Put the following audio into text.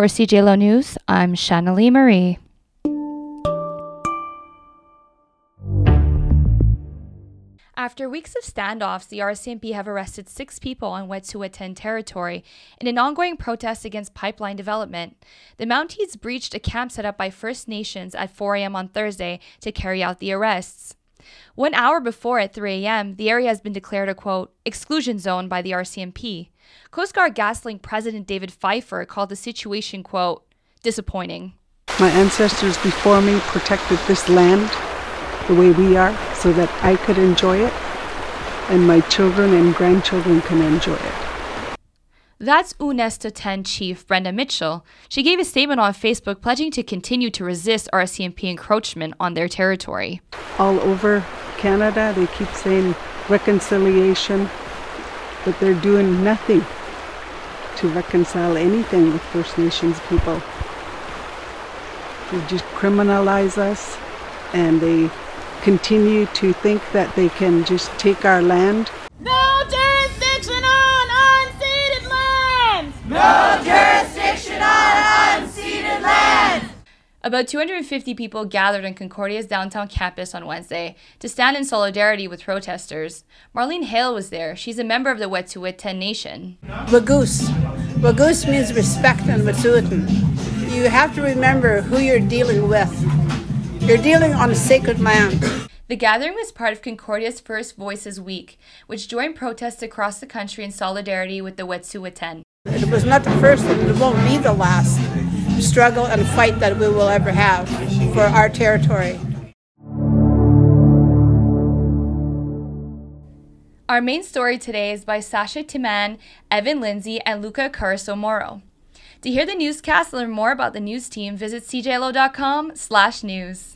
For CJLO News, I'm Shanali Marie. After weeks of standoffs, the RCMP have arrested 6 people on Wet'suwet'en territory in an ongoing protest against pipeline development. The Mounties breached a camp set up by First Nations at 4 a.m. on Thursday to carry out the arrests. 1 hour before, at 3 a.m., the area has been declared a, quote, exclusion zone by the RCMP. Coast Guard GasLink President David Pfeiffer called the situation, quote, disappointing. My ancestors before me protected this land the way we are so that I could enjoy it and my children and grandchildren can enjoy it. That's Unesta 10 Chief Brenda Mitchell. She gave a statement on Facebook pledging to continue to resist RCMP encroachment on their territory. All over Canada, they keep saying reconciliation, but they're doing nothing to reconcile anything with First Nations people. They just criminalize us, and they continue to think that they can just take our land. No jurisdiction on unceded lands! No jurisdiction on unceded lands! About 250 people gathered on Concordia's downtown campus on Wednesday to stand in solidarity with protesters. Marlene Hale was there. She's a member of the Wet'suwet'en Nation. Wagoose. Wagoose means respect in Wet'suwet'en. You have to remember who you're dealing with. You're dealing on a sacred land. The gathering was part of Concordia's First Voices Week, which joined protests across the country in solidarity with the Wet'suwet'en. It was not the first and it won't be the last struggle and fight that we will ever have for our territory. Our main story today is by Sasha Timan, Evan Lindsay, and Luca Caraso-Moro. To hear the newscast and learn more about the news team, visit cjlo.com/news.